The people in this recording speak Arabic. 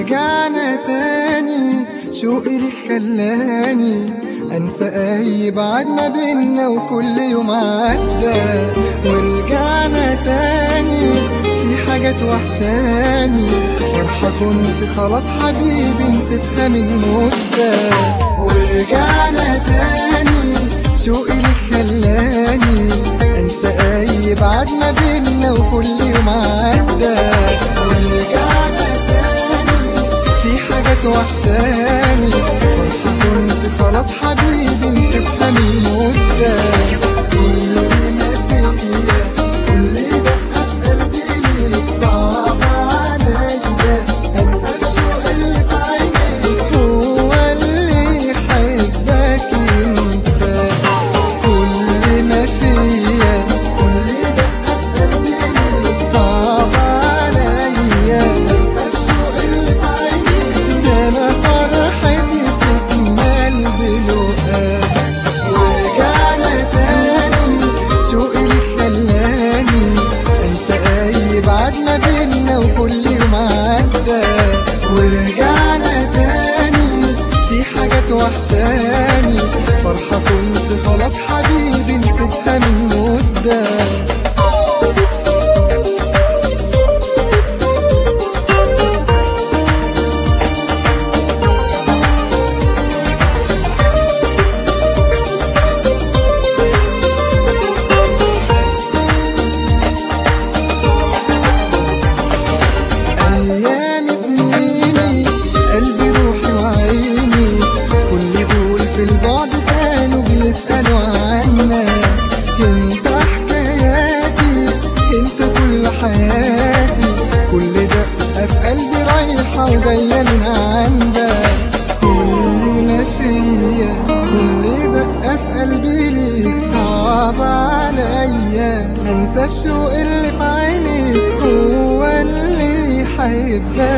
ورجعنا تاني، شوقي لك خلاني انسى اي بعد ما بينا وكل يوم عدى. ورجعنا تاني في حاجات وحشاني، فرحة كنت خلاص حبيبي نسيتها من مدة. ورجعنا تاني شوقي لك خلاني انسى اي بعد ما بينا وكل يوم عدى. ورجعنا تاني في حاجات وحشاني، فرحة كنت خلاص حبيبي نسيتها من مدة. كل ما فيا كل دقة في قلبي ليك صعب عليا، انسى الشوق اللي في عينيك هو اللي يحبك ينساك. كل ما فيا كل دقة في قلبي ليك صعب عليا، انسى الشوق اللي في عينيك، ده انا فرحتي تكمل بلقاك. ورجعنا تاني شوقي لك خلاني انسى اي بعد ما بينا وكل يوم عدى. ورجعنا تاني في حاجات وحشاني، فرحة كنت خلاص حبيبي نسيتها من مدة. أيام سنيني قلبي روحي وعيني كل دول في البعد كانوا بيسألوا عنا. انت حكاياتي انت كل حياتي، كل دقة في قلبي رايحة وجاية من عندك. كل ما فيا كل دقة في قلبي ليك صعب عليا، انسى الشوق اللي في عينيك هو اللي يحبك